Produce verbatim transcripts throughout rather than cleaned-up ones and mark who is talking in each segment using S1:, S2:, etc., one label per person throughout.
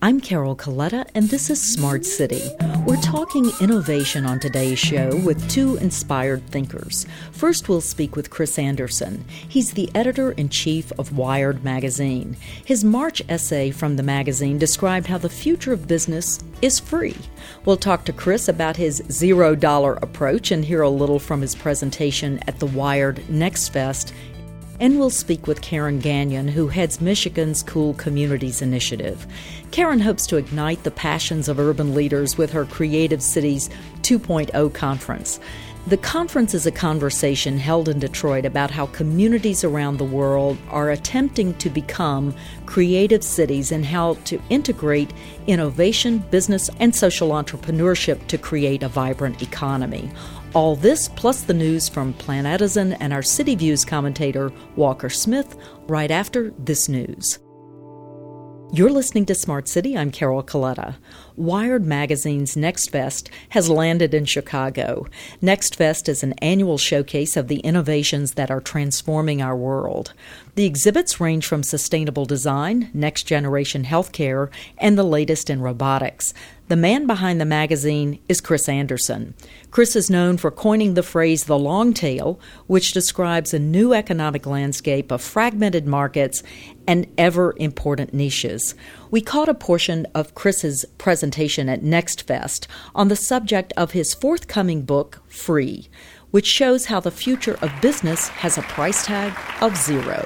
S1: I'm Carol Coletta, and this is Smart City. We're talking innovation on today's show with two inspired thinkers. First, we'll speak with Chris Anderson. He's the editor-in-chief of Wired magazine. His March essay from the magazine described how the future of business is free. We'll talk to Chris about his zero-dollar approach and hear a little from his presentation at the Wired Next Fest. And we'll speak with Karen Gagnon, who heads Michigan's Cool Communities Initiative. Karen hopes to ignite the passions of urban leaders with her Creative Cities two point oh conference. The conference is a conversation held in Detroit about how communities around the world are attempting to become creative cities and how to integrate innovation, business, and social entrepreneurship to create a vibrant economy. All this, plus the news from Planetizen and our City Views commentator, Walker Smith, right after this news. You're listening to Smart City. I'm Carol Coletta. Wired Magazine's Next Fest has landed in Chicago. Next Fest is an annual showcase of the innovations that are transforming our world. The exhibits range from sustainable design, next-generation healthcare, and the latest in robotics. The man behind the magazine is Chris Anderson. Chris is known for coining the phrase the long tail, which describes a new economic landscape of fragmented markets and ever-important niches. We caught a portion of Chris's presentation at Next Fest on the subject of his forthcoming book, Free, which shows how the future of business has a price tag of zero.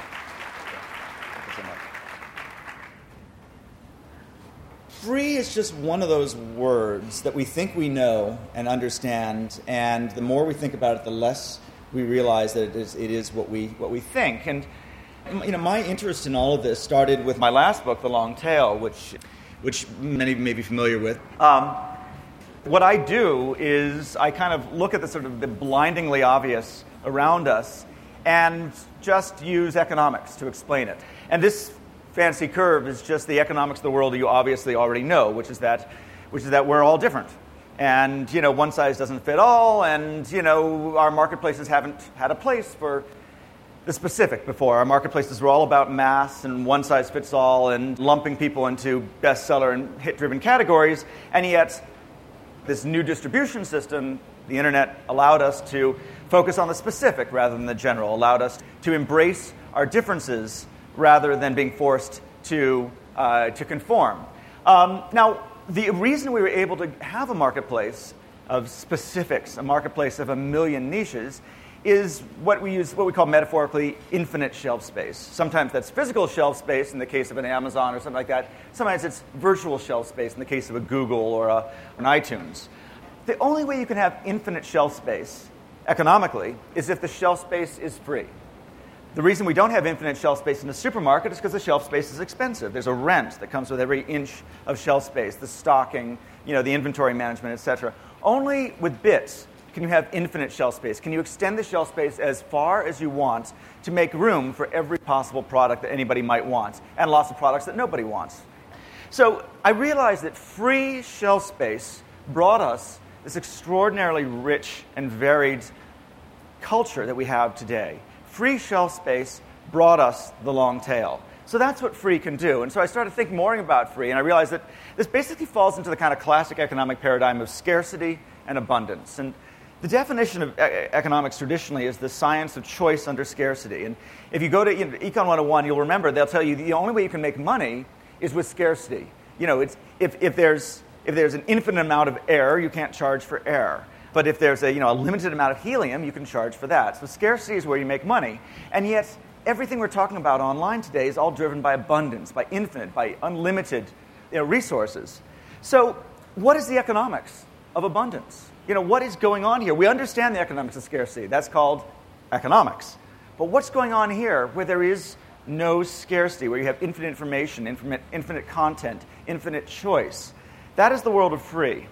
S2: Free is just one of those words that we think we know and understand, and the more we think about it, the less we realize that it is, it is what we what we think. And you know, my interest in all of this started with my last book, The Long Tail, which which many of you may be familiar with. Um, what I do is I kind of look at the sort of the blindingly obvious around us and just use economics to explain it. And this fancy curve is just the economics of the world that you obviously already know, which is that which is that we're all different. And, you know, one size doesn't fit all, and, you know, our marketplaces haven't had a place for the specific before. Our marketplaces were all about mass and one size fits all and lumping people into bestseller and hit-driven categories, and yet this new distribution system, the internet, allowed us to focus on the specific rather than the general, allowed us to embrace our differences rather than being forced to uh, to conform. Um, now, the reason we were able to have a marketplace of specifics, a marketplace of a million niches, is what we use, what we call metaphorically infinite shelf space. Sometimes that's physical shelf space in the case of an Amazon or something like that. Sometimes it's virtual shelf space in the case of a Google or a, an iTunes. The only way you can have infinite shelf space economically is if the shelf space is free. The reason we don't have infinite shelf space in the supermarket is because the shelf space is expensive. There's a rent that comes with every inch of shelf space, the stocking, you know, the inventory management, et cetera. Only with bits can you have infinite shelf space. Can you extend the shelf space as far as you want to make room for every possible product that anybody might want, and lots of products that nobody wants. So I realized that free shelf space brought us this extraordinarily rich and varied culture that we have today. Free shelf space brought us the long tail. So that's what free can do. And so I started thinking more about free, and I realized that this basically falls into the kind of classic economic paradigm of scarcity and abundance. And the definition of e- economics traditionally is the science of choice under scarcity. And if you go to you know, Econ one oh one, you'll remember they'll tell you the only way you can make money is with scarcity. You know, it's if, if there's if there's an infinite amount of air, you can't charge for air. But if there's a, you know, a limited amount of helium, you can charge for that. So scarcity is where you make money. And yet, everything we're talking about online today is all driven by abundance, by infinite, by unlimited you know, resources. So what is the economics of abundance? You know, what is going on here? We understand the economics of scarcity. That's called economics. But what's going on here where there is no scarcity, where you have infinite information, infinite, infinite content, infinite choice? That is the world of free.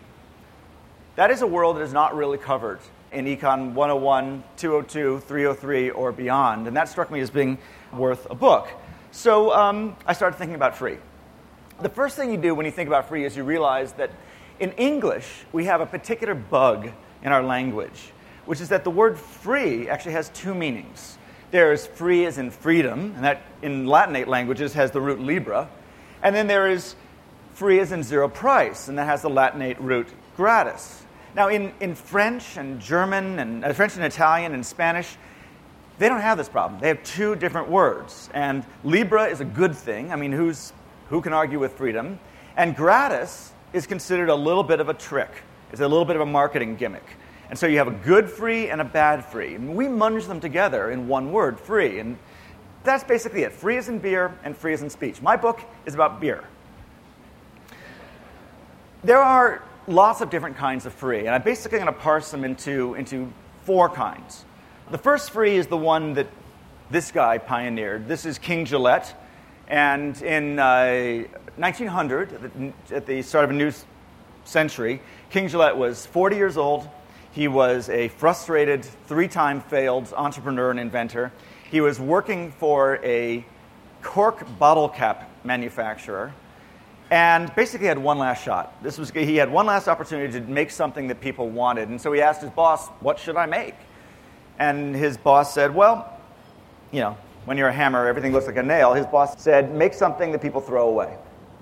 S2: That is a world that is not really covered in Econ one oh one, two oh two, three oh three, or beyond. And that struck me as being worth a book. So um, I started thinking about free. The first thing you do when you think about free is you realize that in English, we have a particular bug in our language, which is that the word free actually has two meanings. There's free as in freedom, and that in Latinate languages has the root libra. And then there is free is in zero price, and that has the Latinate root gratis. Now, in, in French and German and uh, French and Italian and Spanish, they don't have this problem. They have two different words, and Libra is a good thing. I mean, who's who can argue with freedom? And gratis is considered a little bit of a trick. It's a little bit of a marketing gimmick. And so you have a good free and a bad free. And we munge them together in one word, free. And that's basically it. Free is in beer and free is in speech. My book is about beer. There are lots of different kinds of free, and I'm basically going to parse them into, into four kinds. The first free is the one that this guy pioneered. This is King Gillette. And in uh, nineteen hundred, at the, at the start of a new century, King Gillette was forty years old. He was a frustrated, three-time failed entrepreneur and inventor. He was working for a cork bottle cap manufacturer and basically had one last shot. This was he had one last opportunity to make something that people wanted. And so he asked his boss, what should I make? And his boss said, well, you know, when you're a hammer, everything looks like a nail. His boss said, make something that people throw away,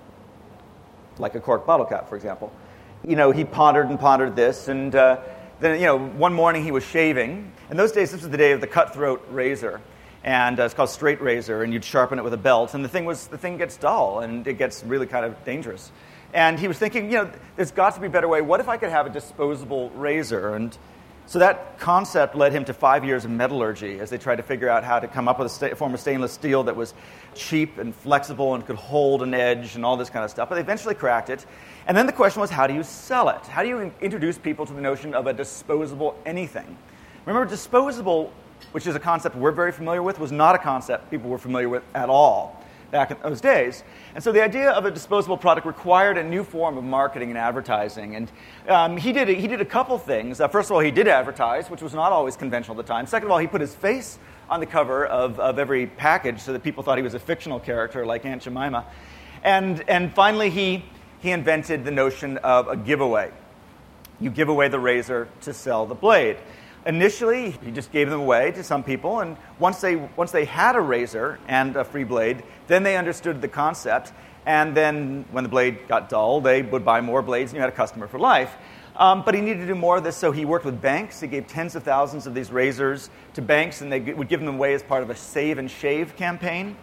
S2: like a cork bottle cap, for example. You know, he pondered and pondered this, and uh, then, you know, one morning he was shaving. In those days, this was the day of the cutthroat razor, and uh, it's called straight razor, and you'd sharpen it with a belt, and the thing was, the thing gets dull, and it gets really kind of dangerous. And he was thinking, you know, there's got to be a better way. What if I could have a disposable razor? And so that concept led him to five years of metallurgy as they tried to figure out how to come up with a sta- form of stainless steel that was cheap and flexible and could hold an edge and all this kind of stuff. But they eventually cracked it. And then the question was, how do you sell it? How do you in- introduce people to the notion of a disposable anything? Remember, disposable, which is a concept we're very familiar with, was not a concept people were familiar with at all back in those days. And so the idea of a disposable product required a new form of marketing and advertising. And um, he did a, he did a couple things. Uh, first of all, he did advertise, which was not always conventional at the time. Second of all, he put his face on the cover of, of every package so that people thought he was a fictional character like Aunt Jemima. And, and finally, he, he invented the notion of a giveaway. You give away the razor to sell the blade. Initially, he just gave them away to some people, and once they once they had a razor and a free blade, then they understood the concept, and then when the blade got dull, they would buy more blades, and you had a customer for life. Um, but he needed to do more of this, so he worked with banks. He gave tens of thousands of these razors to banks, and they would give them away as part of a save and shave campaign.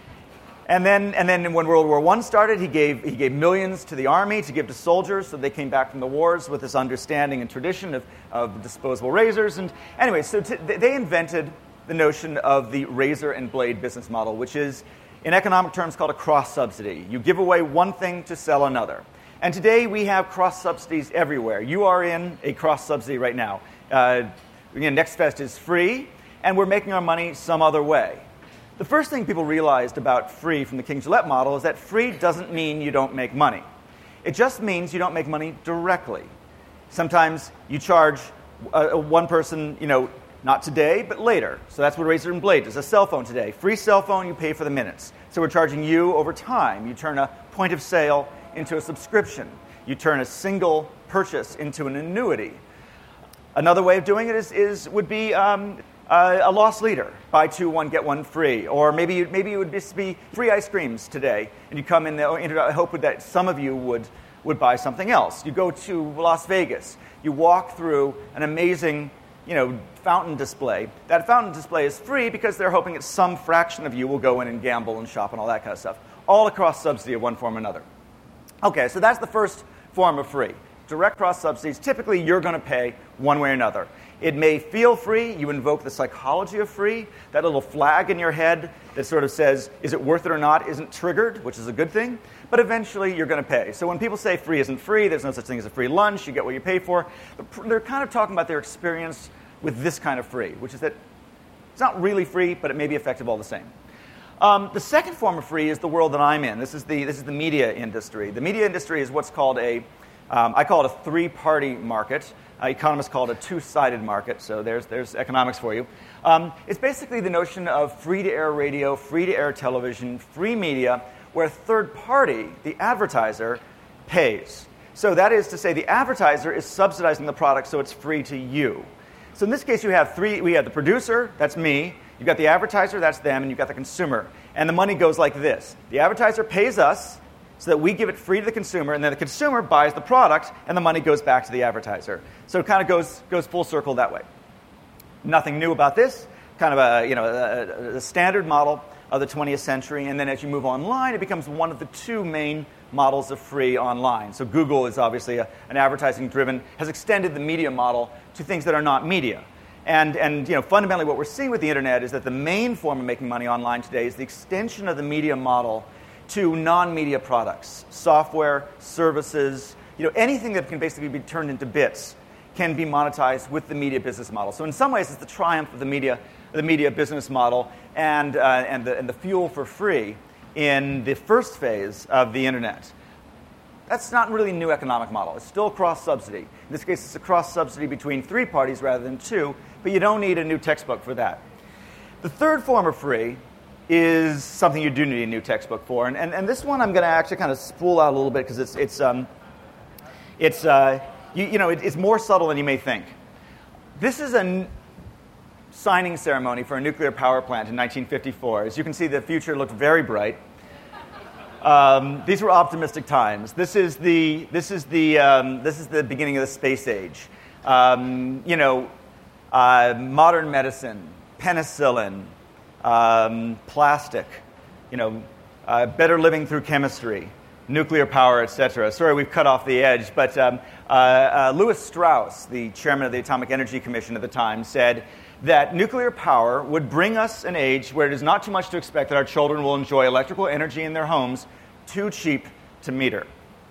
S2: And then, and then when World War One started, he gave he gave millions to the army to give to soldiers, so they came back from the wars with this understanding and tradition of, of disposable razors. And anyway, so t- they invented the notion of the razor and blade business model, which is, in economic terms, called a cross-subsidy. You give away one thing to sell another. And today we have cross-subsidies everywhere. You are in a cross-subsidy right now. Uh, you know, NextFest is free, and we're making our money some other way. The first thing people realized about free from the King Gillette model is that free doesn't mean you don't make money. It just means you don't make money directly. Sometimes you charge uh, one person, you know, not today, but later. So that's what Razor and Blade is. A cell phone today. Free cell phone, you pay for the minutes. So we're charging you over time. You turn a point of sale into a subscription. You turn a single purchase into an annuity. Another way of doing it is, is would be um, Uh, a loss leader, buy two, one, get one free. Or maybe you, maybe it would just be free ice creams today, and you come in there, and I hope that some of you would, would buy something else. You go to Las Vegas, you walk through an amazing, you know, fountain display. That fountain display is free because they're hoping that some fraction of you will go in and gamble and shop and all that kind of stuff. All across subsidy of one form or another. Okay, so that's the first form of free. Direct cross subsidies, typically you're going to pay one way or another. It may feel free. You invoke the psychology of free. That little flag in your head that sort of says, is it worth it or not, isn't triggered, which is a good thing. But eventually, you're going to pay. So when people say free isn't free, there's no such thing as a free lunch, you get what you pay for, they're kind of talking about their experience with this kind of free, which is that it's not really free, but it may be effective all the same. Um, the second form of free is the world that I'm in. This is the, this is the media industry. The media industry is what's called a, um, I call it a three-party market. Uh, economists call it a two-sided market, so there's there's economics for you. Um, it's basically the notion of free-to-air radio, free-to-air television, free media, where a third party, the advertiser, pays. So that is to say, the advertiser is subsidizing the product, so it's free to you. So in this case, you have three. We have the producer, that's me. You've got the advertiser, that's them, and you've got the consumer. And the money goes like this: the advertiser pays us so that we give it free to the consumer, and then the consumer buys the product, and the money goes back to the advertiser. So it kind of goes goes full circle that way. Nothing new about this. Kind of a you know a, a standard model of the twentieth century, and then as you move online, it becomes one of the two main models of free online. So Google is obviously a, an advertising-driven, has extended the media model to things that are not media. And, and you know, fundamentally what we're seeing with the internet is that the main form of making money online today is the extension of the media model to non-media products, software, services, you know, anything that can basically be turned into bits can be monetized with the media business model. So in some ways, it's the triumph of the media, the media business model and, uh, and, the, and the fuel for free in the first phase of the internet. That's not really a new economic model. It's still cross-subsidy. In this case, it's a cross-subsidy between three parties rather than two, but you don't need a new textbook for that. The third form of free is something you do need a new textbook for, and, and, and this one I'm going to actually kind of spool out a little bit because it's, it's, um, it's uh, you, you know, it, it's more subtle than you may think. This is a n- signing ceremony for a nuclear power plant in nineteen fifty-four. As you can see, the future looked very bright. Um, these were optimistic times. This is the this is the um, this is the beginning of the space age. Um, you know, uh, modern medicine, penicillin, um, plastic. You know, uh, better living through chemistry, nuclear power, et cetera. Sorry, we've cut off the edge, but um, uh, uh, Lewis Strauss, the chairman of the Atomic Energy Commission at the time, said that nuclear power would bring us an age where it is not too much to expect that our children will enjoy electrical energy in their homes too cheap to meter.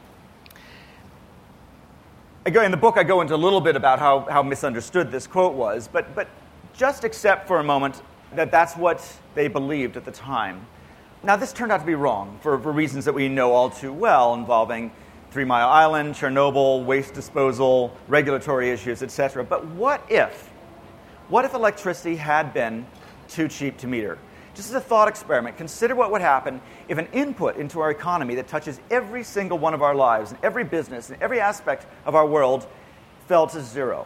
S2: I go, in the book, I go into a little bit about how, how misunderstood this quote was, but, but just accept for a moment that that's what they believed at the time. Now, this turned out to be wrong for, for reasons that we know all too well, involving Three Mile Island, Chernobyl, waste disposal, regulatory issues, et cetera. But what if What if electricity had been too cheap to meter? Just as a thought experiment, consider what would happen if an input into our economy that touches every single one of our lives, and every business, and every aspect of our world fell to zero.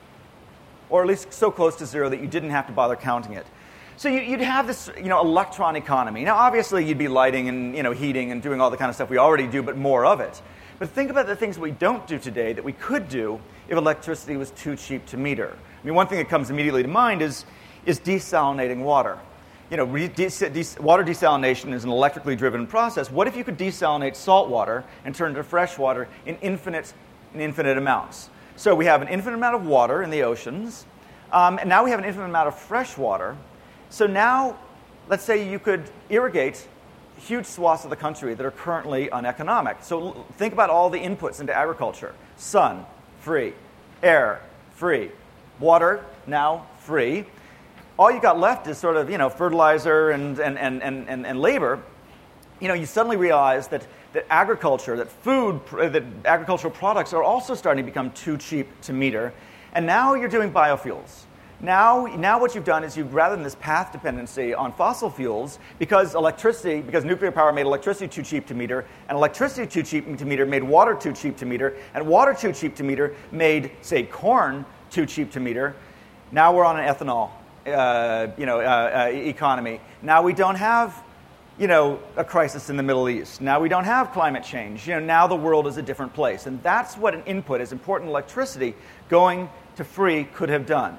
S2: Or at least so close to zero that you didn't have to bother counting it. So you'd have this, you know, electron economy. Now, obviously, you'd be lighting and, you know, heating and doing all the kind of stuff we already do, but more of it. But think about the things we don't do today that we could do if electricity was too cheap to meter. I mean, one thing that comes immediately to mind is, is desalinating water. You know, re- de- de- water desalination is an electrically driven process. What if you could desalinate salt water and turn it to fresh water in infinite, in infinite amounts? So we have an infinite amount of water in the oceans, um, and now we have an infinite amount of fresh water. So now, let's say you could irrigate huge swaths of the country that are currently uneconomic. So l- think about all the inputs into agriculture. Sun, free. Air, free. Water, now free. All you got left is sort of, you know, fertilizer and, and, and, and, and labor. You know, you suddenly realize that, that agriculture, that food, that agricultural products are also starting to become too cheap to meter. And now you're doing biofuels. Now, now what you've done is you've, rather than this path dependency on fossil fuels, because electricity, because nuclear power made electricity too cheap to meter, and electricity too cheap to meter made water too cheap to meter, and water too cheap to meter made, say, corn too cheap to meter. Now we're on an ethanol, uh, you know, uh, uh, economy. Now we don't have, you know, a crisis in the Middle East. Now we don't have climate change. You know, now the world is a different place, and that's what an input as important electricity going to free could have done.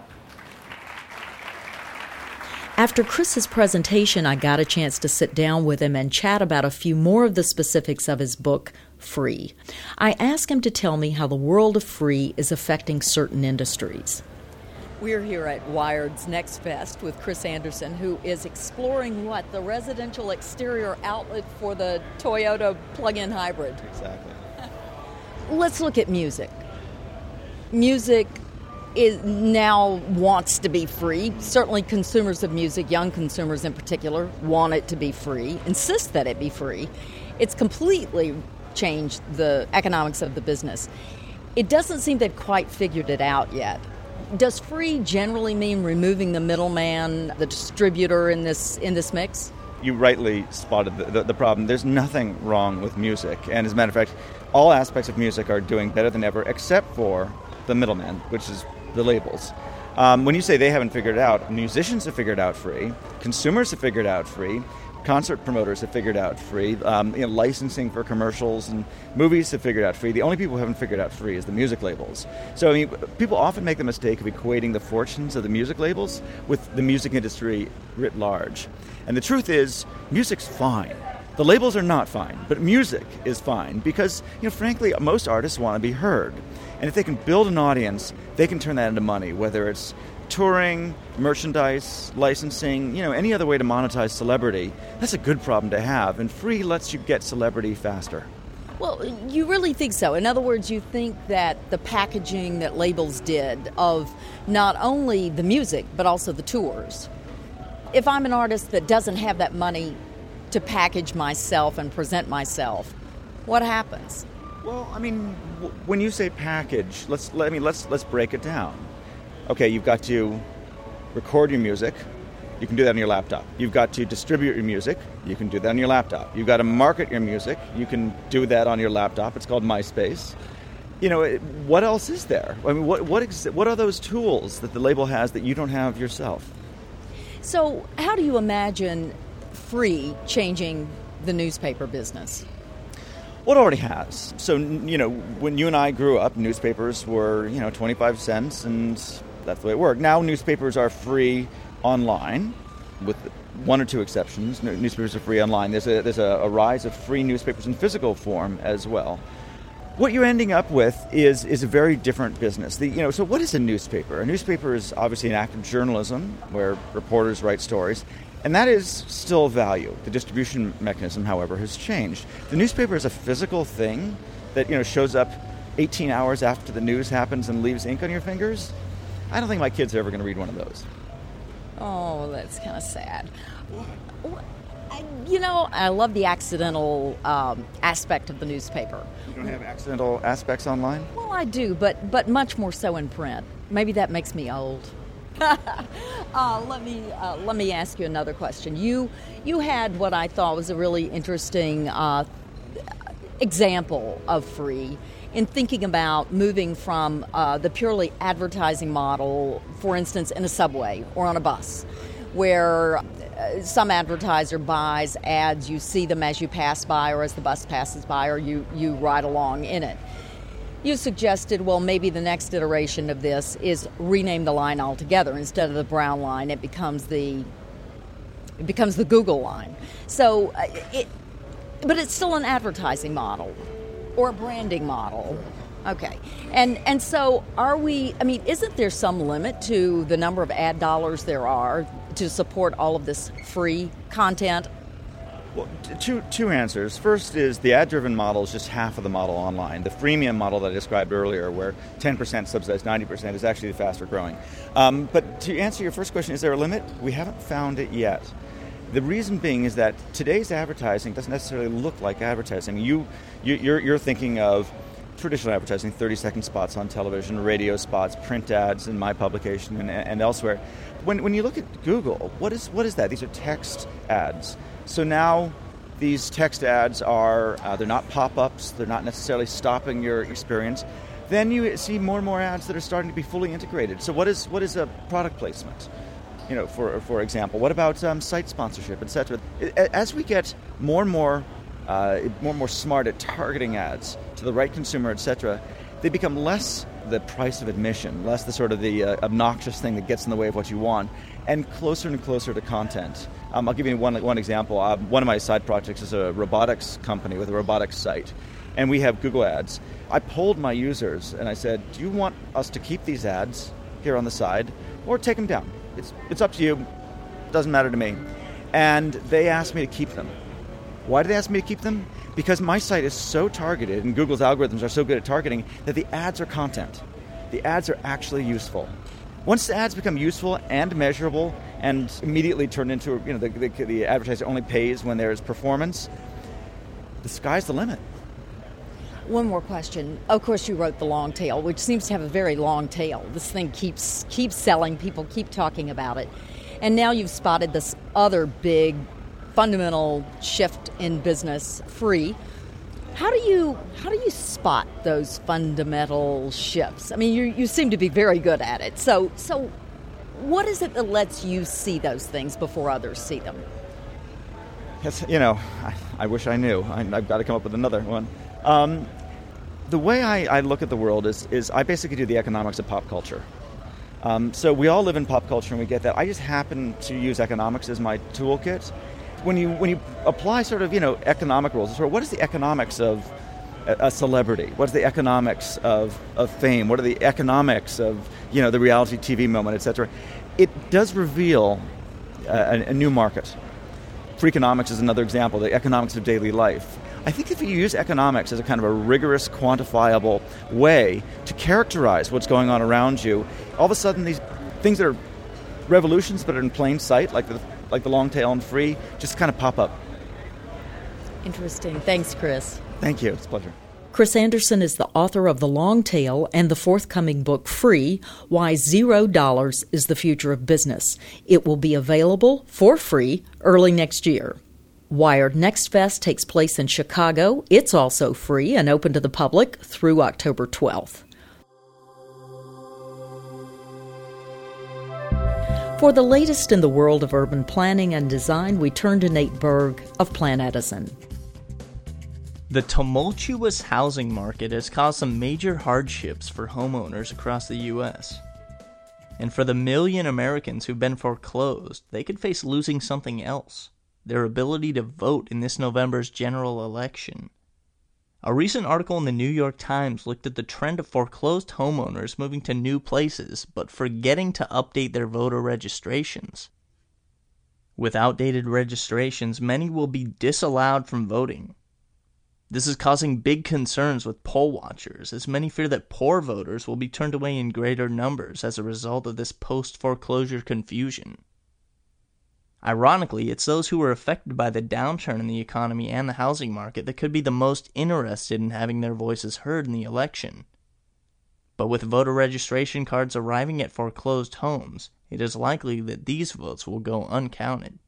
S1: After Chris's presentation, I got a chance to sit down with him and chat about a few more of the specifics of his book, Free. I asked him to tell me how the world of free is affecting certain industries. We're here at Wired's Next Fest with Chris Anderson, who is exploring what? The residential exterior outlet for the Toyota plug-in hybrid.
S2: Exactly.
S1: Let's look at music. Music is now wants to be free. Certainly consumers of music, young consumers in particular, want it to be free, insist that it be free. It's completely changed the economics of the business. It doesn't seem they've quite figured it out yet. Does free generally mean removing the middleman, the distributor in this in this mix?
S2: You rightly spotted the, the, the problem. There's nothing wrong with music. And as a matter of fact, all aspects of music are doing better than ever, except for the middleman, which is the labels. Um, when you say they haven't figured it out, musicians have figured out free, consumers have figured out free, Concert promoters have figured out free. Um, you know, licensing for commercials and movies have figured out free. The only people who haven't figured out free is the music labels. So I mean, people often make the mistake of equating the fortunes of the music labels with the music industry writ large. And the truth is, music's fine. The labels are not fine, but music is fine because, you know, frankly, most artists want to be heard. And if they can build an audience, they can turn that into money, whether it's touring, merchandise, licensing, you know, any other way to monetize celebrity. That's a good problem to have, and free lets you get celebrity faster.
S1: Well, you really think so? In other words, you think that the packaging that labels did of not only the music, but also the tours. If I'm an artist that doesn't have that money to package myself and present myself, what happens?
S2: Well, I mean, w- when you say package, let's let I mean let's let's break it down. Okay, you've got to record your music. You can do that on your laptop. You've got to distribute your music. You can do that on your laptop. You've got to market your music. You can do that on your laptop. It's called MySpace. You know, what else is there? I mean, what what ex- what are those tools that the label has that you don't have yourself?
S1: So, how do you imagine free changing the newspaper business?
S2: Well, it already has. So, you know, when you and I grew up, newspapers were, you know, twenty-five cents, and that's the way it worked. Now newspapers are free online, with one or two exceptions. Newspapers are free online. There's a there's a, a rise of free newspapers in physical form as well. What you're ending up with is is a very different business. The, you know, so what is a newspaper? A newspaper is obviously an act of journalism where reporters write stories, and that is still value. The distribution mechanism, however, has changed. The newspaper is a physical thing that, you know, shows up eighteen hours after the news happens and leaves ink on your fingers. I don't think my kids are ever going to read one of those.
S1: Oh, that's kind of sad. You know, I love the accidental um, aspect of the newspaper.
S2: You don't have accidental aspects online?
S1: Well, I do, but but much more so in print. Maybe that makes me old. uh, let me uh, let me ask you another question. You you had what I thought was a really interesting uh, example of free in thinking about moving from uh, the purely advertising model, for instance, in a subway or on a bus, where uh, some advertiser buys ads, you see them as you pass by or as the bus passes by, or you, you ride along in it. You suggested, well, maybe the next iteration of this is rename the line altogether. Instead of the brown line, it becomes the it becomes the Google line. So, uh, it, but it's still an advertising model or a branding model. Okay. And and so are we, I mean, isn't there some limit to the number of ad dollars there are to support all of this free content?
S2: Well, two two answers. First is the ad-driven model is just half of the model online. The freemium model that I described earlier, where ten percent subsidized ninety percent, is actually the faster growing. Um, but to answer your first question, is there a limit? We haven't found it yet. The reason being is that today's advertising doesn't necessarily look like advertising. You, you you're, you're thinking of traditional advertising, thirty-second spots on television, radio spots, print ads in my publication and, and elsewhere. When when you look at Google, what is what is that? These are text ads. So now these text ads are, uh, they're not pop-ups, they're not necessarily stopping your experience. Then you see more and more ads that are starting to be fully integrated. So what is what is a product placement? You know, for for example, what about um, site sponsorship, et cetera? As we get more and more, uh, more and more smart at targeting ads to the right consumer, et cetera, they become less the price of admission, less the sort of the uh, obnoxious thing that gets in the way of what you want, and closer and closer to content. Um, I'll give you one one example. Uh, one of my side projects is a robotics company with a robotics site, and we have Google ads. I polled my users and I said, do you want us to keep these ads here on the side or take them down? It's it's up to you. Doesn't matter to me. And they asked me to keep them. Why did they ask me to keep them? Because my site is so targeted, and Google's algorithms are so good at targeting, that the ads are content. The ads are actually useful. Once the ads become useful and measurable and immediately turn into, you know, the, the, the advertiser only pays when there is performance, the sky's the limit.
S1: One more question. Of course, you wrote The Long Tail, which seems to have a very long tail. This thing keeps keeps selling. People keep talking about it. And now you've spotted this other big fundamental shift in business, free. How do you how do you spot those fundamental shifts? I mean, you you seem to be very good at it. So so what is it that lets you see those things before others see them?
S2: you know, I, I wish I knew. I, I've got to come up with another one. Um, the way I, I look at the world is, is I basically do the economics of pop culture. Um, so we all live in pop culture and we get that. I just happen to use economics as my toolkit. When you when you apply sort of, you know, economic rules, sort of what is the economics of a, a celebrity? What is the economics of, of fame? What are the economics of, you know, the reality T V moment, et cetera? It does reveal a, a new market. Freakonomics is another example, the economics of daily life. I think if you use economics as a kind of a rigorous, quantifiable way to characterize what's going on around you, all of a sudden these things that are revolutions but are in plain sight, like the like the long tail and free, just kind of pop up.
S1: Interesting. Thanks, Chris.
S2: Thank you. It's a pleasure.
S1: Chris Anderson is the author of The Long Tail and the forthcoming book, Free, Why Zero Dollars is the Future of Business. It will be available for free early next year. Wired Next Fest takes place in Chicago. It's also free and open to the public through October twelfth. For the latest in the world of urban planning and design, we turn to Nate Berg of Plan Edison.
S3: The tumultuous housing market has caused some major hardships for homeowners across the U S. And for the million Americans who've been foreclosed, they could face losing something else: their ability to vote in this November's general election. A recent article in the New York Times looked at the trend of foreclosed homeowners moving to new places but forgetting to update their voter registrations. With outdated registrations, many will be disallowed from voting. This is causing big concerns with poll watchers, as many fear that poor voters will be turned away in greater numbers as a result of this post-foreclosure confusion. Ironically, it's those who were affected by the downturn in the economy and the housing market that could be the most interested in having their voices heard in the election. But with voter registration cards arriving at foreclosed homes, it is likely that these votes will go uncounted.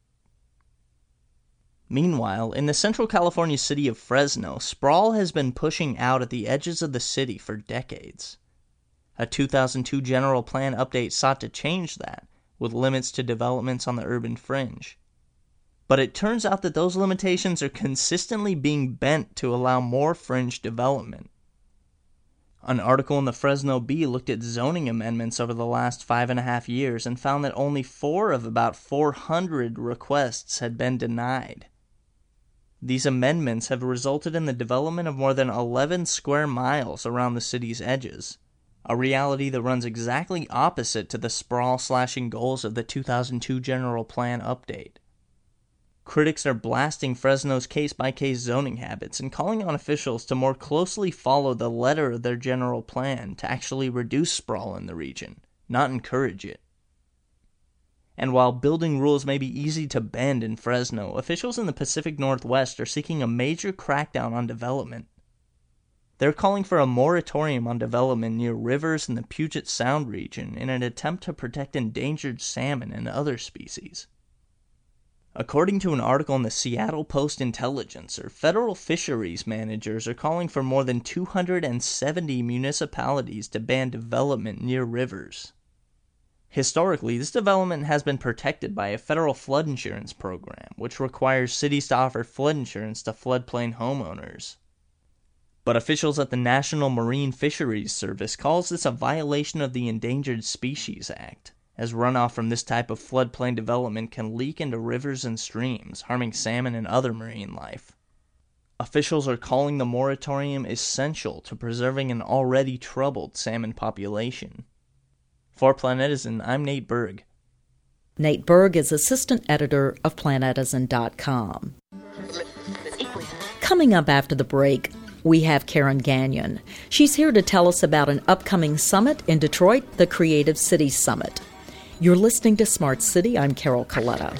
S3: Meanwhile, in the Central California city of Fresno, sprawl has been pushing out at the edges of the city for decades. A two thousand two general plan update sought to change that, with limits to developments on the urban fringe. But it turns out that those limitations are consistently being bent to allow more fringe development. An article in the Fresno Bee looked at zoning amendments over the last five and a half years and found that only four of about four hundred requests had been denied. These amendments have resulted in the development of more than eleven square miles around the city's edges, a reality that runs exactly opposite to the sprawl-slashing goals of the two thousand two General Plan update. Critics are blasting Fresno's case-by-case zoning habits and calling on officials to more closely follow the letter of their general plan to actually reduce sprawl in the region, not encourage it. And while building rules may be easy to bend in Fresno, officials in the Pacific Northwest are seeking a major crackdown on development. They're calling for a moratorium on development near rivers in the Puget Sound region in an attempt to protect endangered salmon and other species. According to an article in the Seattle Post-Intelligencer, federal fisheries managers are calling for more than two hundred seventy municipalities to ban development near rivers. Historically, this development has been protected by a federal flood insurance program, which requires cities to offer flood insurance to floodplain homeowners. But officials at the National Marine Fisheries Service calls this a violation of the Endangered Species Act, as runoff from this type of floodplain development can leak into rivers and streams, harming salmon and other marine life. Officials are calling the moratorium essential to preserving an already troubled salmon population. For Plan Edison, I'm Nate Berg.
S1: Nate Berg is assistant editor of Plan Edison dot com. Coming up after the break, we have Karen Gagnon. She's here to tell us about an upcoming summit in Detroit, the Creative Cities Summit. You're listening to Smart City. I'm Carol Coletta.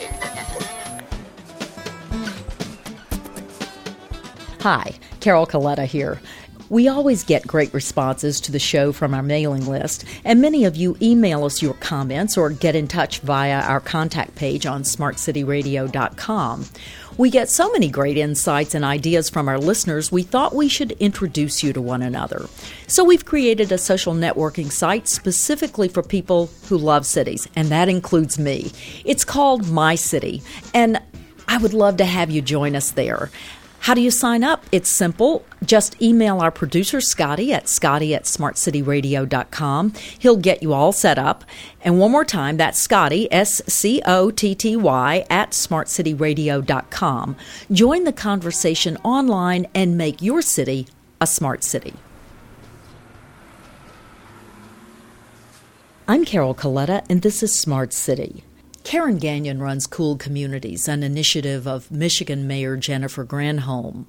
S1: Hi, Carol Coletta here. We always get great responses to the show from our mailing list, and many of you email us your comments or get in touch via our contact page on smart city radio dot com. We get so many great insights and ideas from our listeners, we thought we should introduce you to one another. So we've created a social networking site specifically for people who love cities, and that includes me. It's called My City, and I would love to have you join us there. How do you sign up? It's simple. Just email our producer, Scotty, at scotty at smart city radio dot com. He'll get you all set up. And one more time, that's Scotty, S C O T T Y, at smart city radio dot com. Join the conversation online and make your city a smart city. I'm Carol Coletta, and this is Smart City. Karen Gagnon runs Cool Communities, an initiative of Michigan Mayor Jennifer Granholm.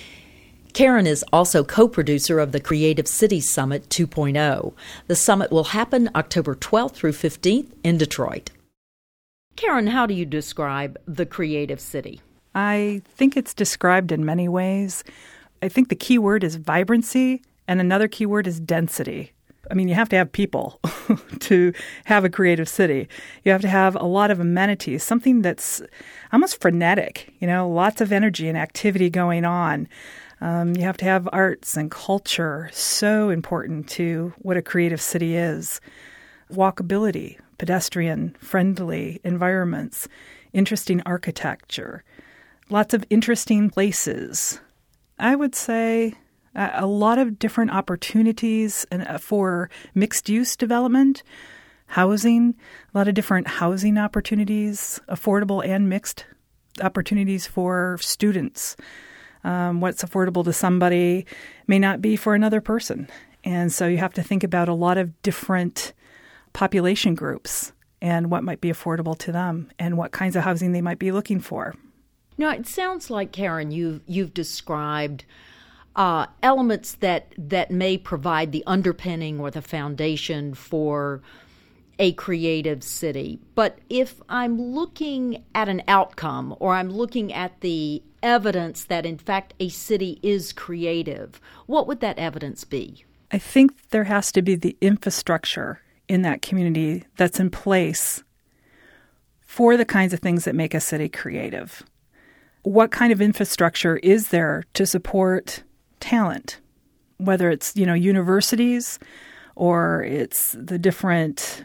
S1: Karen is also co-producer of the Creative City Summit two point oh. The summit will happen October twelfth through fifteenth in Detroit. Karen, how do you describe the Creative City?
S4: I think it's described in many ways. I think the key word is vibrancy, and another key word is density. I mean, you have to have people to have a creative city. You have to have a lot of amenities, something that's almost frenetic, you know, lots of energy and activity going on. Um, you have to have arts and culture, so important to what a creative city is. Walkability, pedestrian-friendly environments, interesting architecture, lots of interesting places. I would say a lot of different opportunities for mixed-use development, housing, a lot of different housing opportunities, affordable and mixed opportunities for students. Um, what's affordable to somebody may not be for another person. And so you have to think about a lot of different population groups and what might be affordable to them and what kinds of housing they might be looking for.
S1: Now, it sounds like, Karen, you've, you've described Uh, elements that, that may provide the underpinning or the foundation for a creative city. But if I'm looking at an outcome or I'm looking at the evidence that, in fact, a city is creative, what would that evidence be?
S4: I think there has to be the infrastructure in that community that's in place for the kinds of things that make a city creative. What kind of infrastructure is there to support talent, whether it's, you know, universities or it's the different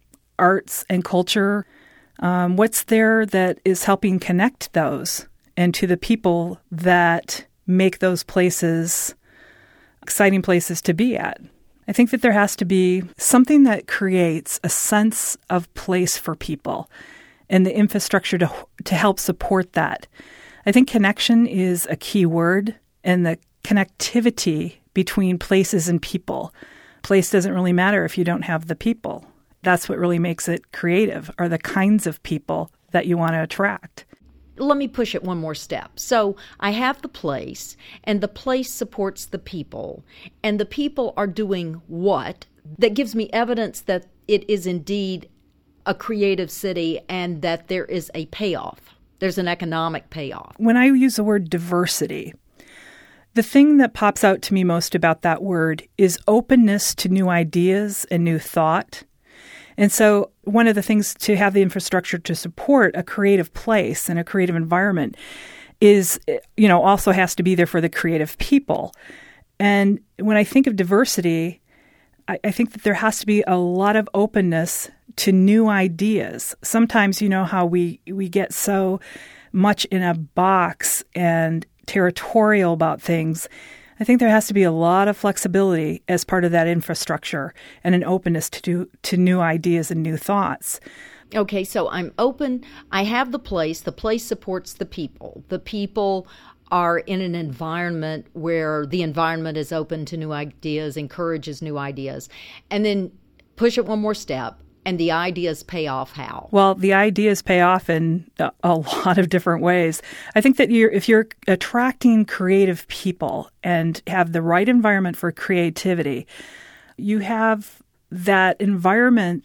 S4: arts and culture? Um, what's there that is helping connect those and to the people that make those places exciting places to be at? I think that there has to be something that creates a sense of place for people and the infrastructure to to help support that. I think connection is a key word, and the connectivity between places and people. Place doesn't really matter if you don't have the people. That's what really makes it creative, are the kinds of people that you want to attract.
S1: Let me push it one more step. So I have the place, and the place supports the people, and the people are doing what? That gives me evidence that it is indeed a creative city and that there is a payoff. There's an economic payoff.
S4: When I use the word diversity, the thing that pops out to me most about that word is openness to new ideas and new thought. And so one of the things to have the infrastructure to support a creative place and a creative environment is, you know, also has to be there for the creative people. And when I think of diversity, I, I think that there has to be a lot of openness to new ideas. Sometimes, you know, how we, we get so much in a box and territorial about things. I think there has to be a lot of flexibility as part of that infrastructure and an openness to do, to new ideas and new thoughts.
S1: Okay, so I'm open. I have the place. The place supports the people. The people are in an environment where the environment is open to new ideas, encourages new ideas. And then push it one more step. And the ideas pay off how?
S4: Well, the ideas pay off in a, a lot of different ways. I think that you're, if you're attracting creative people and have the right environment for creativity, you have that environment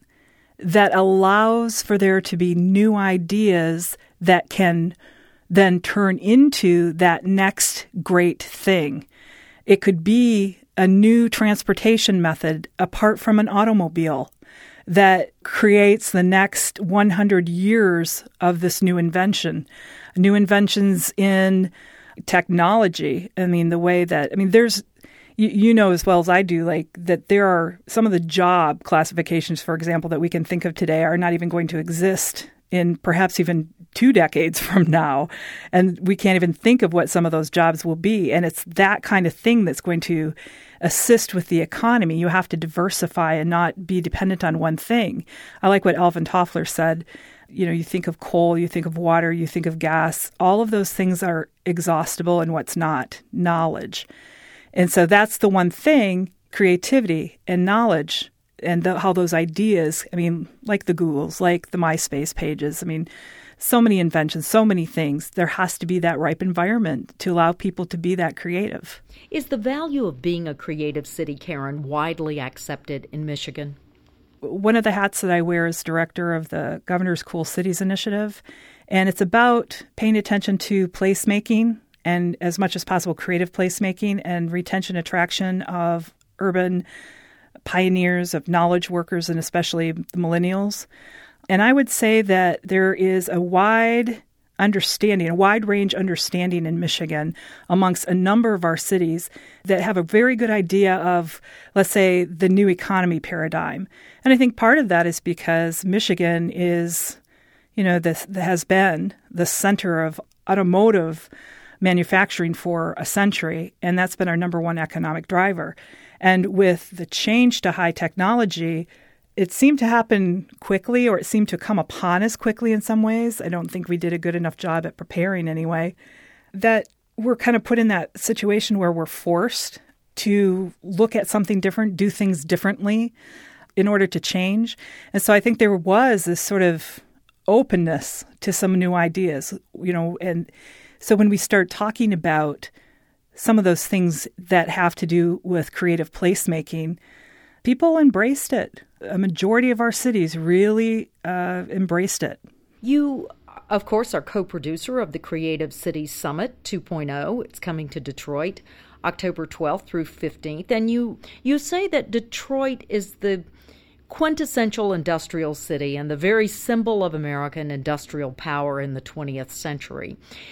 S4: that allows for there to be new ideas that can then turn into that next great thing. It could be a new transportation method apart from an automobile that creates the next one hundred years of this new invention. New inventions in technology. I mean, the way that, I mean, there's, you, you know as well as I do, like that there are some of the job classifications, for example, that we can think of today are not even going to exist in perhaps even two decades from now. And we can't even think of what some of those jobs will be. And it's that kind of thing that's going to assist with the economy. You have to diversify and not be dependent on one thing. I like what Alvin Toffler said. You know, you think of coal, you think of water, you think of gas. All of those things are exhaustible, and what's not? Knowledge. And so that's the one thing, creativity and knowledge, and the, how those ideas, I mean, like the Googles, like the MySpace pages, I mean, so many inventions, so many things. There has to be that ripe environment to allow people to be that creative.
S1: Is the value of being a creative city, Karen, widely accepted in Michigan?
S4: One of the hats that I wear is director of the Governor's Cool Cities Initiative, and it's about paying attention to placemaking and, as much as possible, creative placemaking and retention, attraction of urban pioneers, of knowledge workers, and especially the millennials. And I would say that there is a wide understanding, a wide range understanding in Michigan amongst a number of our cities that have a very good idea of, let's say, the new economy paradigm. And I think part of that is because Michigan is, you know, this has been the center of automotive manufacturing for a century, and that's been our number one economic driver. And with the change to high technology, it seemed to happen quickly, or it seemed to come upon us quickly in some ways. I don't think we did a good enough job at preparing anyway, that we're kind of put in that situation where we're forced to look at something different, do things differently in order to change. And so I think there was this sort of openness to some new ideas, you know, and so when we start talking about some of those things that have to do with creative placemaking, people embraced it. A majority of our cities really uh, embraced it.
S1: You, of course, are co-producer of the Creative Cities Summit two point oh. It's coming to Detroit October twelfth through fifteenth. And you, you say that Detroit is the quintessential industrial city and the very symbol of American industrial power in the twentieth century.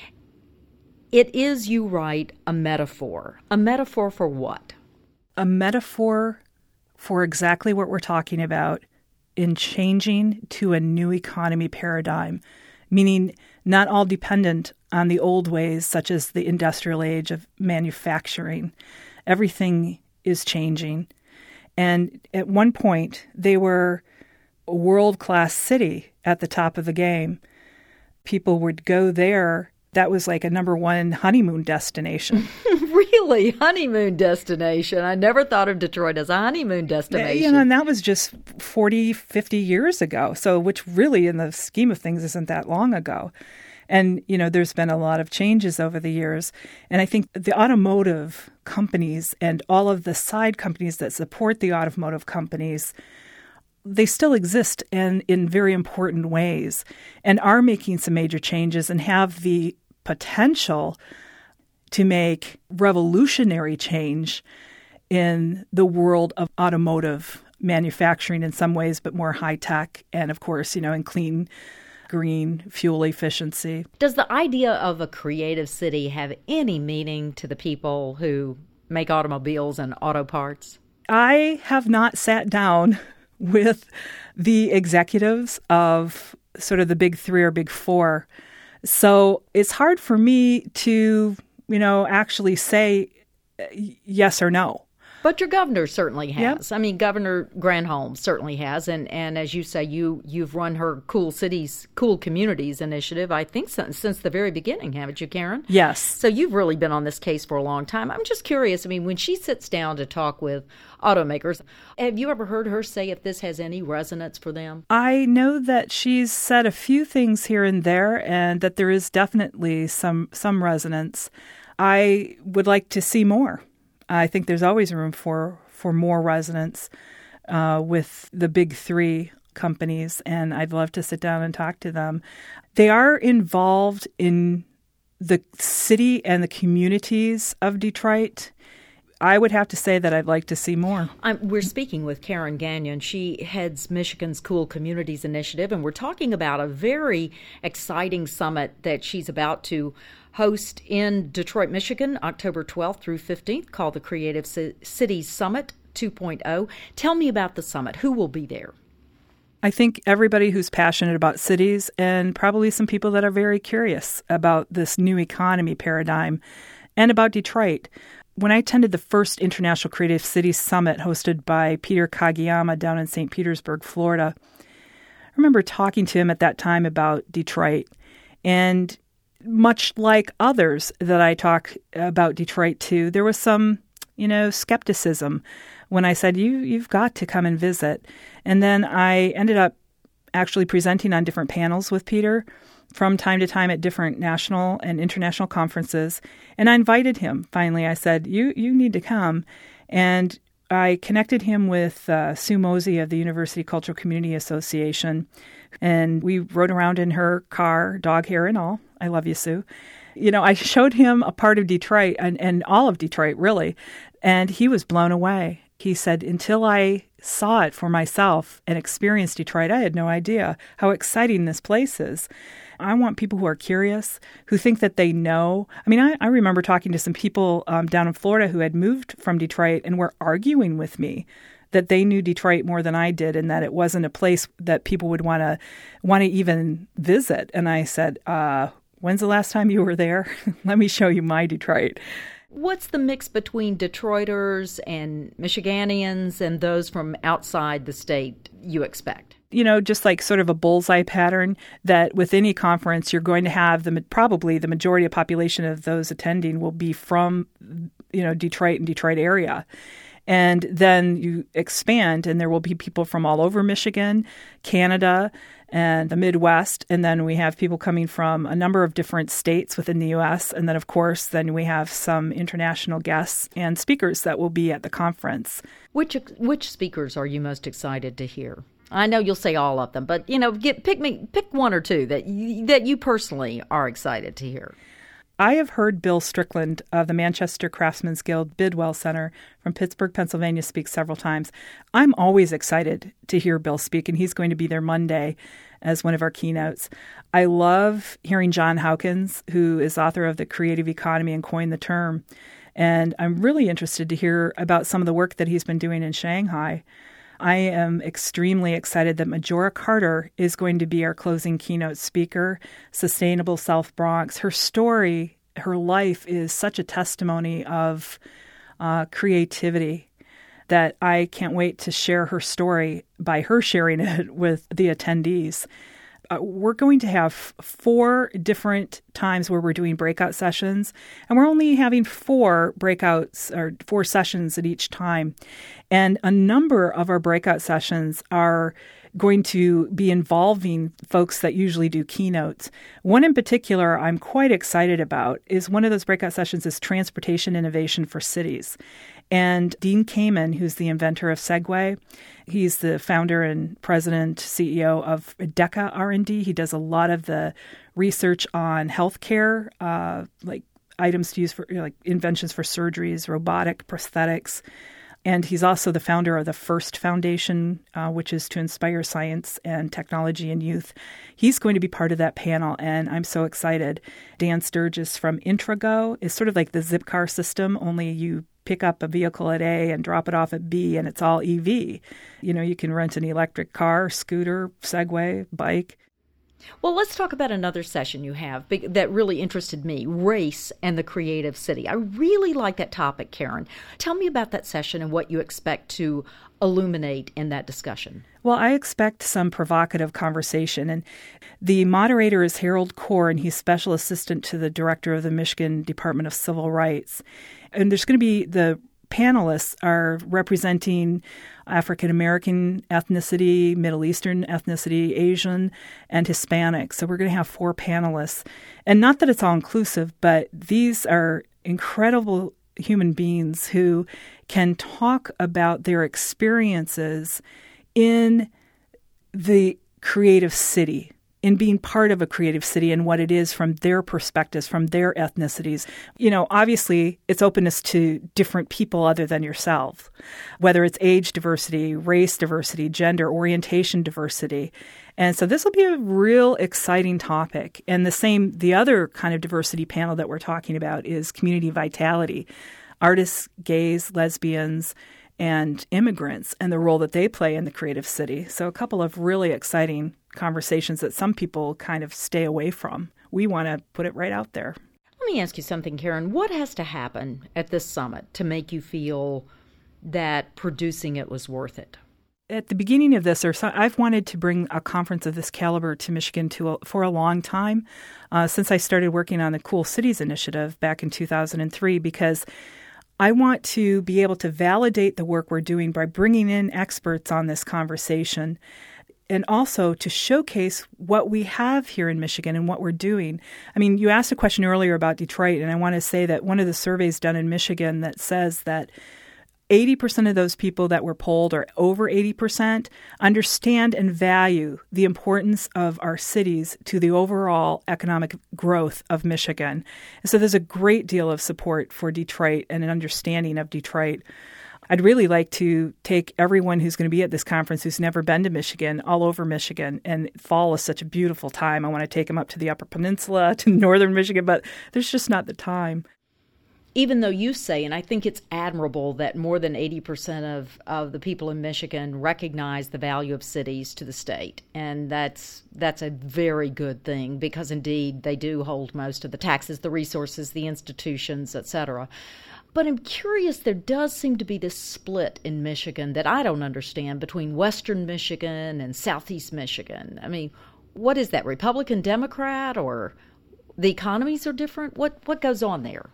S1: It is, you write, a metaphor. A metaphor for what?
S4: A metaphor for exactly what we're talking about in changing to a new economy paradigm, meaning not all dependent on the old ways, such as the industrial age of manufacturing. Everything is changing. And at one point, they were a world-class city at the top of the game. People would go there. That was like a number one honeymoon destination.
S1: Really? Honeymoon destination? I never thought of Detroit as a honeymoon destination.
S4: You know, and that was just forty, fifty years ago. So, which really in the scheme of things isn't that long ago. And, you know, there's been a lot of changes over the years. And I think the automotive companies and all of the side companies that support the automotive companies, they still exist and in very important ways and are making some major changes and have the potential to make revolutionary change in the world of automotive manufacturing in some ways, but more high tech and, of course, you know, in clean, green fuel efficiency.
S1: Does the idea of a creative city have any meaning to the people who make automobiles and auto parts?
S4: I have not sat down with the executives of sort of the big three or big four. So it's hard for me to, you know, actually say yes or no.
S1: But your governor certainly has.
S4: Yep.
S1: I mean, Governor Granholm certainly has. And, and as you say, you, you've run her Cool Cities, Cool Communities initiative, I think, since, since the very beginning, haven't you, Karen?
S4: Yes.
S1: So you've really been on this case for a long time. I'm just curious. I mean, when she sits down to talk with automakers, have you ever heard her say if this has any resonance for them?
S4: I know that she's said a few things here and there and that there is definitely some some resonance. I would like to see more. I think there's always room for, for more resonance uh, with the big three companies, and I'd love to sit down and talk to them. They are involved in the city and the communities of Detroit. I would have to say that I'd like to see more.
S1: I'm, we're speaking with Karen Gagnon. She heads Michigan's Cool Communities Initiative, and we're talking about a very exciting summit that she's about to host in Detroit, Michigan, October twelfth through fifteenth, called the Creative C- Cities Summit two point oh. Tell me about the summit. Who will be there?
S4: I think everybody who's passionate about cities and probably some people that are very curious about this new economy paradigm and about Detroit. When I attended the first International Creative Cities Summit hosted by Peter Kagiyama down in Saint Petersburg, Florida, I remember talking to him at that time about Detroit. And much like others that I talk about Detroit to, there was some, you know, skepticism when I said, you, you've got to come and visit. And then I ended up actually presenting on different panels with Peter from time to time at different national and international conferences. And I invited him. Finally, I said, you you need to come. And I connected him with uh, Sue Mosey of the University Cultural Community Association. And we rode around in her car, dog hair and all. I love you, Sue. You know, I showed him a part of Detroit and, and all of Detroit, really. And he was blown away. He said, until I saw it for myself and experienced Detroit, I had no idea how exciting this place is. I want people who are curious, who think that they know. I mean, I, I remember talking to some people um, down in Florida who had moved from Detroit and were arguing with me that they knew Detroit more than I did and that it wasn't a place that people would want to want to even visit. And I said, uh, when's the last time you were there? Let me show you my Detroit.
S1: What's the mix between Detroiters and Michiganians and those from outside the state you expect?
S4: You know, just like sort of a bullseye pattern that with any conference, you're going to have the probably the majority of population of those attending will be from, you know, Detroit and Detroit area. And then you expand and there will be people from all over Michigan, Canada, and the Midwest. And then we have people coming from a number of different states within the U S. And then, of course, then we have some international guests and speakers that will be at the conference.
S1: Which which speakers are you most excited to hear? I know you'll say all of them, but, you know, get pick me pick one or two that you, that you personally are excited to hear.
S4: I have heard Bill Strickland of the Manchester Craftsmen's Guild Bidwell Center from Pittsburgh, Pennsylvania, speak several times. I'm always excited to hear Bill speak, and he's going to be there Monday as one of our keynotes. I love hearing John Hawkins, who is author of The Creative Economy and coined the term. And I'm really interested to hear about some of the work that he's been doing in Shanghai. I am extremely excited that Majora Carter is going to be our closing keynote speaker, Sustainable South Bronx. Her story, her life is such a testimony of uh, creativity that I can't wait to share her story by her sharing it with the attendees. Uh, we're going to have four different times where we're doing breakout sessions, and we're only having four breakouts or four sessions at each time. And a number of our breakout sessions are going to be involving folks that usually do keynotes. One in particular I'm quite excited about is one of those breakout sessions is transportation innovation for cities. And Dean Kamen, who's the inventor of Segway, he's the founder and president, C E O of DECA R and D. He does a lot of the research on healthcare, uh, like items to use for, you know, like inventions for surgeries, robotic prosthetics. And he's also the founder of the FIRST Foundation, uh, which is to inspire science and technology in youth. He's going to be part of that panel, and I'm so excited. Dan Sturgis from Intrago is sort of like the Zipcar system, only you pick up a vehicle at A and drop it off at B, and it's all E V. You know, you can rent an electric car, scooter, Segway, bike.
S1: Well, let's talk about another session you have that really interested me, race and the creative city. I really like that topic, Karen. Tell me about that session and what you expect to illuminate in that discussion.
S4: Well, I expect some provocative conversation. And the moderator is Harold Core, and he's special assistant to the director of the Michigan Department of Civil Rights. And there's going to be the panelists are representing African-American ethnicity, Middle Eastern ethnicity, Asian, and Hispanic. So we're going to have four panelists. And not that it's all inclusive, but these are incredible human beings who can talk about their experiences in the creative city, in being part of a creative city and what it is from their perspectives, from their ethnicities. You know, obviously, it's openness to different people other than yourself, whether it's age diversity, race diversity, gender, orientation diversity. And so this will be a real exciting topic. And the same, the other kind of diversity panel that we're talking about is community vitality. Artists, gays, lesbians, and immigrants and the role that they play in the creative city. So a couple of really exciting conversations that some people kind of stay away from. We want to put it right out there.
S1: Let me ask you something, Karen. What has to happen at this summit to make you feel that producing it was worth it?
S4: At the beginning of this, or so, I've wanted to bring a conference of this caliber to Michigan to a, for a long time, uh, since I started working on the Cool Cities Initiative back in two thousand three, because I want to be able to validate the work we're doing by bringing in experts on this conversation, and also to showcase what we have here in Michigan and what we're doing. I mean, you asked a question earlier about Detroit, and I want to say that one of the surveys done in Michigan that says that eighty percent of those people that were polled, or over eighty percent, understand and value the importance of our cities to the overall economic growth of Michigan. And so there's a great deal of support for Detroit and an understanding of Detroit. I'd really like to take everyone who's going to be at this conference who's never been to Michigan, all over Michigan, and fall is such a beautiful time. I want to take them up to the Upper Peninsula, to northern Michigan, but there's just not the time.
S1: Even though you say, and I think it's admirable that more than eighty percent of, of the people in Michigan recognize the value of cities to the state. And that's that's a very good thing, because indeed they do hold most of the taxes, the resources, the institutions, et cetera. But I'm curious, there does seem to be this split in Michigan that I don't understand between Western Michigan and Southeast Michigan. I mean, what is that, Republican, Democrat, or the economies are different? What what goes on there?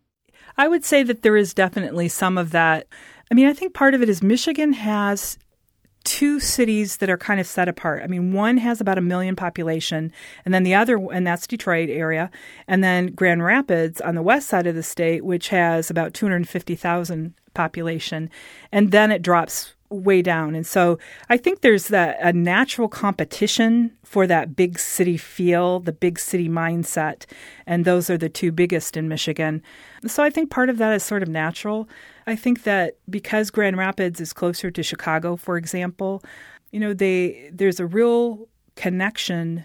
S4: I would say that there is definitely some of that. I mean, I think part of it is Michigan has two cities that are kind of set apart. I mean, one has about a million population, and then the other, and that's Detroit area, and then Grand Rapids on the west side of the state, which has about two hundred fifty thousand population, and then it drops way down. And so I think there's that, a natural competition for that big city feel, the big city mindset, and those are the two biggest in Michigan. So I think part of that is sort of natural. I think that because Grand Rapids is closer to Chicago, for example, you know, they there's a real connection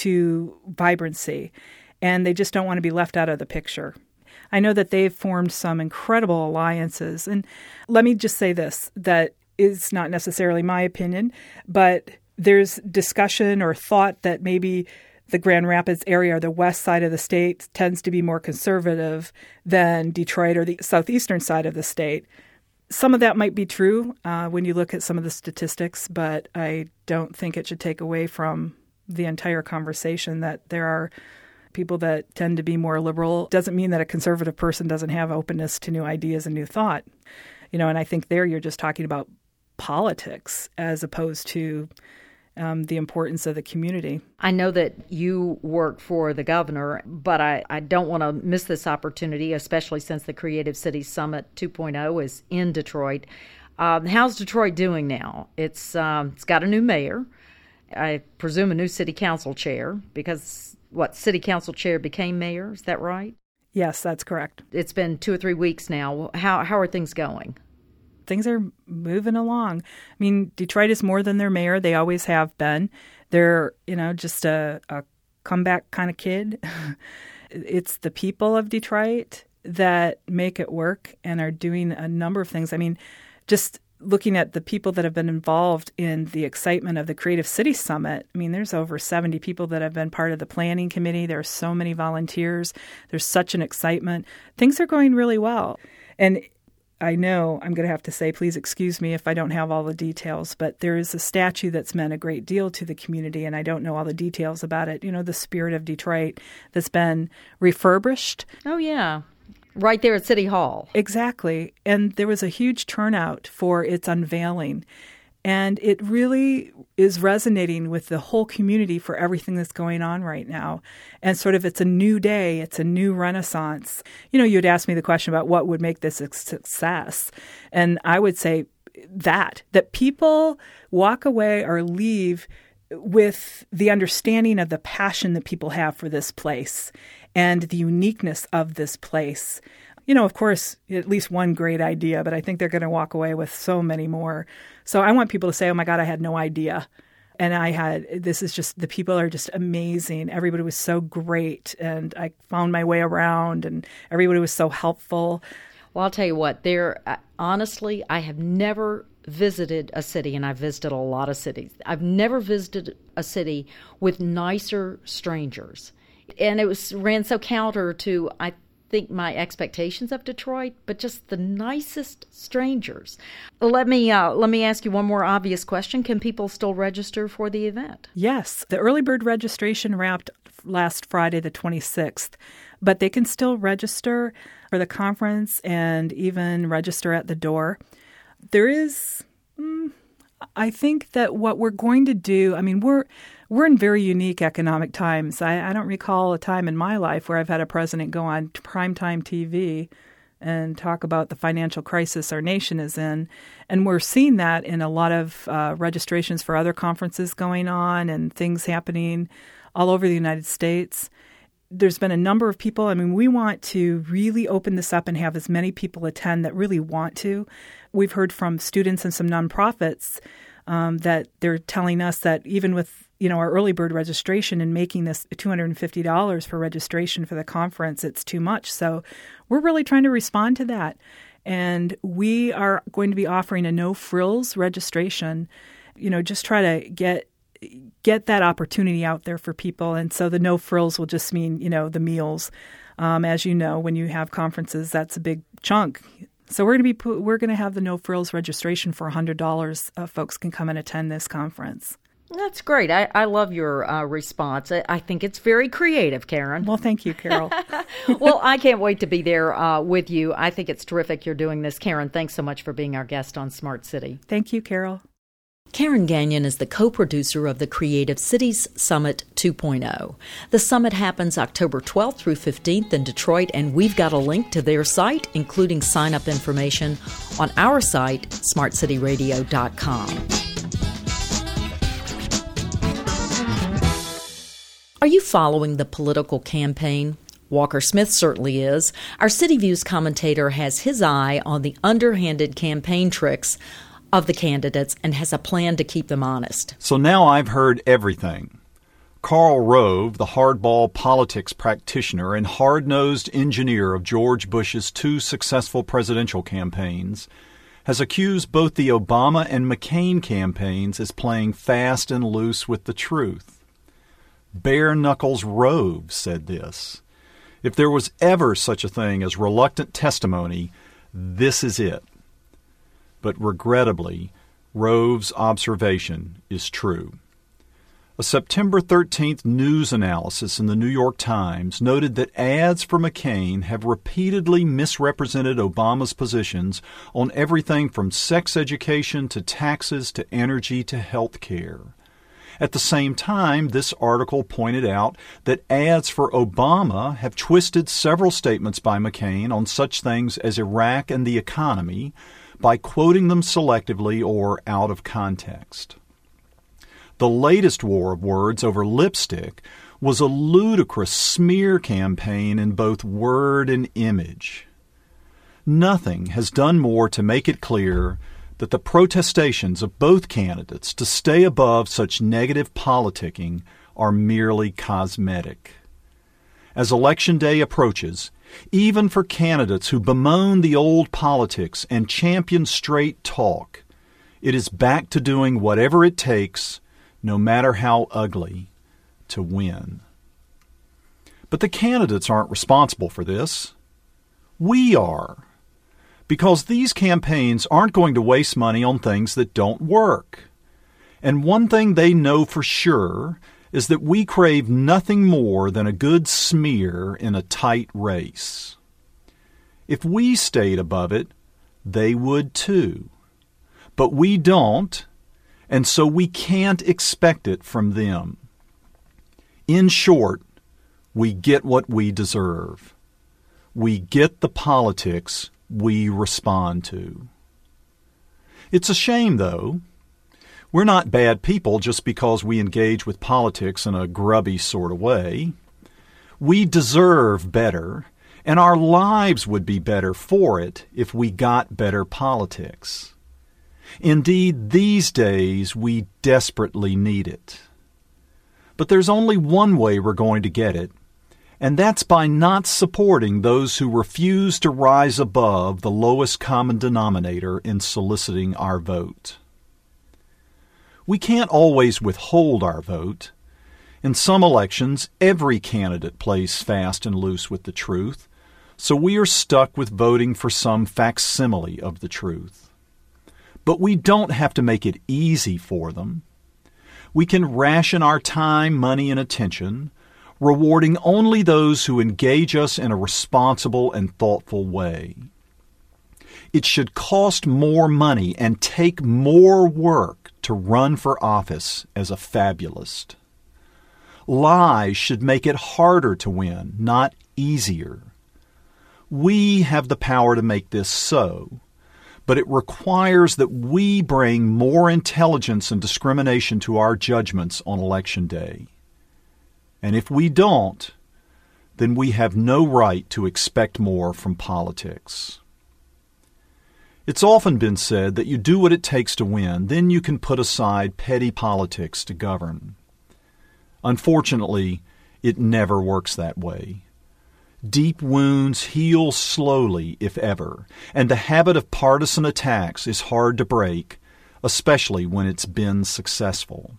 S4: to vibrancy, and they just don't want to be left out of the picture. I know that they've formed some incredible alliances. And let me just say this, that is not necessarily my opinion, but there's discussion or thought that maybe the Grand Rapids area or the west side of the state tends to be more conservative than Detroit or the southeastern side of the state. Some of that might be true uh, when you look at some of the statistics, but I don't think it should take away from the entire conversation that there are people that tend to be more liberal. Doesn't mean that a conservative person doesn't have openness to new ideas and new thought. You know, and I think there you're just talking about politics as opposed to um, the importance of the community.
S1: I know that you work for the governor, but I, I don't want to miss this opportunity, especially since the Creative Cities Summit two point oh is in Detroit. Um, how's Detroit doing now? It's um, it's got a new mayor, I presume a new city council chair, because what, city council chair became mayor, is that right?
S4: Yes, that's correct.
S1: It's been two or three weeks now. How how are things going?
S4: Things are moving along. I mean, Detroit is more than their mayor. They always have been. They're, you know, just a, a comeback kind of kid. It's the people of Detroit that make it work and are doing a number of things. I mean, just looking at the people that have been involved in the excitement of the Creative City Summit, I mean, there's over seventy people that have been part of the planning committee. There are so many volunteers. There's such an excitement. Things are going really well. And I know I'm going to have to say, please excuse me if I don't have all the details, but there is a statue that's meant a great deal to the community, and I don't know all the details about it. You know, the Spirit of Detroit that's been refurbished.
S1: Oh, yeah. Right there at City Hall.
S4: Exactly. And there was a huge turnout for its unveiling. And it really is resonating with the whole community for everything that's going on right now. And sort of it's a new day. It's a new renaissance. You know, you'd ask me the question about what would make this a success. And I would say that, that people walk away or leave with the understanding of the passion that people have for this place and the uniqueness of this place. You know, of course, at least one great idea, but I think they're going to walk away with so many more. So I want people to say, oh my God, I had no idea. And I had, this is just, the people are just amazing. Everybody was so great. And I found my way around and everybody was so helpful.
S1: Well, I'll tell you what, there, uh, honestly, I have never visited a city, and I've visited a lot of cities. I've never visited a city with nicer strangers. And it was ran so counter to, I think, my expectations of Detroit, but just the nicest strangers. Let me uh, let me ask you one more obvious question. Can people still register for the event?
S4: Yes. The early bird registration wrapped last Friday, the twenty-sixth, but they can still register for the conference and even register at the door. There is, mm, I think that what we're going to do, I mean, we're we're in very unique economic times. I, I don't recall a time in my life where I've had a president go on primetime T V and talk about the financial crisis our nation is in. And we're seeing that in a lot of uh, registrations for other conferences going on and things happening all over the United States. There's been a number of people. I mean, we want to really open this up and have as many people attend that really want to. We've heard from students and some nonprofits um, that they're telling us that even with, you know, our early bird registration and making this two hundred fifty dollars for registration for the conference, it's too much. So we're really trying to respond to that. And we are going to be offering a no frills registration, you know, just try to get get that opportunity out there for people. And so the no frills will just mean, you know, the meals. Um, as you know, when you have conferences, that's a big chunk. So we're going to be we're going to have the no frills registration for one hundred dollars. Uh, folks can come and attend this conference.
S1: That's great. I, I love your uh, response. I, I think it's very creative, Karen.
S4: Well, thank you, Carol.
S1: Well, I can't wait to be there uh, with you. I think it's terrific you're doing this. Karen, thanks so much for being our guest on Smart City.
S4: Thank you, Carol.
S1: Karen Gagnon is the co-producer of the Creative Cities Summit two point oh. The summit happens October twelfth through fifteenth in Detroit, and we've got a link to their site, including sign-up information, on our site, smart city radio dot com. Are you following the political campaign? Walker Smith certainly is. Our City Views commentator has his eye on the underhanded campaign tricks of the candidates and has a plan to keep them honest.
S5: So now I've heard everything. Karl Rove, the hardball politics practitioner and hard-nosed engineer of George Bush's two successful presidential campaigns, has accused both the Obama and McCain campaigns as playing fast and loose with the truth. Bare Knuckles Rove said this. If there was ever such a thing as reluctant testimony, this is it. But regrettably, Rove's observation is true. A September thirteenth news analysis in the New York Times noted that ads for McCain have repeatedly misrepresented Obama's positions on everything from sex education to taxes to energy to health care. At the same time, this article pointed out that ads for Obama have twisted several statements by McCain on such things as Iraq and the economy by quoting them selectively or out of context. The latest war of words over lipstick was a ludicrous smear campaign in both word and image. Nothing has done more to make it clear that the protestations of both candidates to stay above such negative politicking are merely cosmetic. As Election Day approaches, even for candidates who bemoan the old politics and champion straight talk, it is back to doing whatever it takes, no matter how ugly, to win. But the candidates aren't responsible for this. We are. Because these campaigns aren't going to waste money on things that don't work. And one thing they know for sure is that we crave nothing more than a good smear in a tight race. If we stayed above it, they would too. But we don't, and so we can't expect it from them. In short, we get what we deserve. We get the politics we respond to. It's a shame, though. We're not bad people just because we engage with politics in a grubby sort of way. We deserve better, and our lives would be better for it if we got better politics. Indeed, these days we desperately need it. But there's only one way we're going to get it, And that's by not supporting those who refuse to rise above the lowest common denominator in soliciting our vote. We can't always withhold our vote. In some elections, every candidate plays fast and loose with the truth, so we are stuck with voting for some facsimile of the truth. But we don't have to make it easy for them. We can ration our time, money, and attention, rewarding only those who engage us in a responsible and thoughtful way. It should cost more money and take more work to run for office as a fabulist. Lies should make it harder to win, not easier. We have the power to make this so, but it requires that we bring more intelligence and discrimination to our judgments on Election Day. And if we don't, then we have no right to expect more from politics. It's often been said that you do what it takes to win, then you can put aside petty politics to govern. Unfortunately, it never works that way. Deep wounds heal slowly, if ever, and the habit of partisan attacks is hard to break, especially when it's been successful.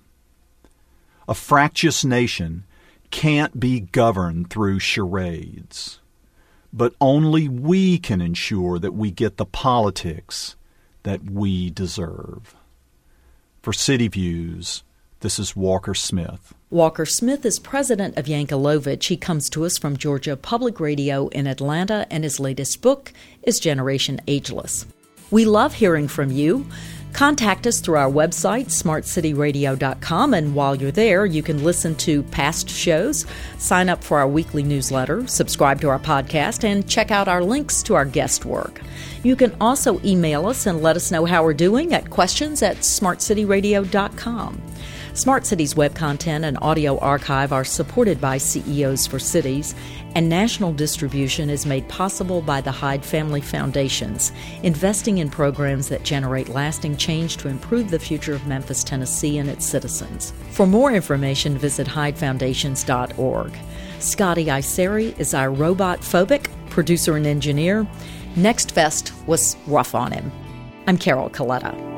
S5: A fractious nation can't be governed through charades, but only we can ensure that we get the politics that we deserve. For City Views, this is Walker Smith.
S1: Walker Smith is president of Yankelovich. He comes to us from Georgia Public Radio in Atlanta, and his latest book is Generation Ageless. We love hearing from you. Contact us through our website, smart city radio dot com, and while you're there, you can listen to past shows, sign up for our weekly newsletter, subscribe to our podcast, and check out our links to our guest work. You can also email us and let us know how we're doing at questions at smart city radio dot com. Smart Cities web content and audio archive are supported by C E Os for Cities, and national distribution is made possible by the Hyde Family Foundations, investing in programs that generate lasting change to improve the future of Memphis, Tennessee, and its citizens. For more information, visit hyde foundations dot org. Scotty Iseri is our robot phobic producer and engineer. Next Fest was rough on him. I'm Carol Coletta.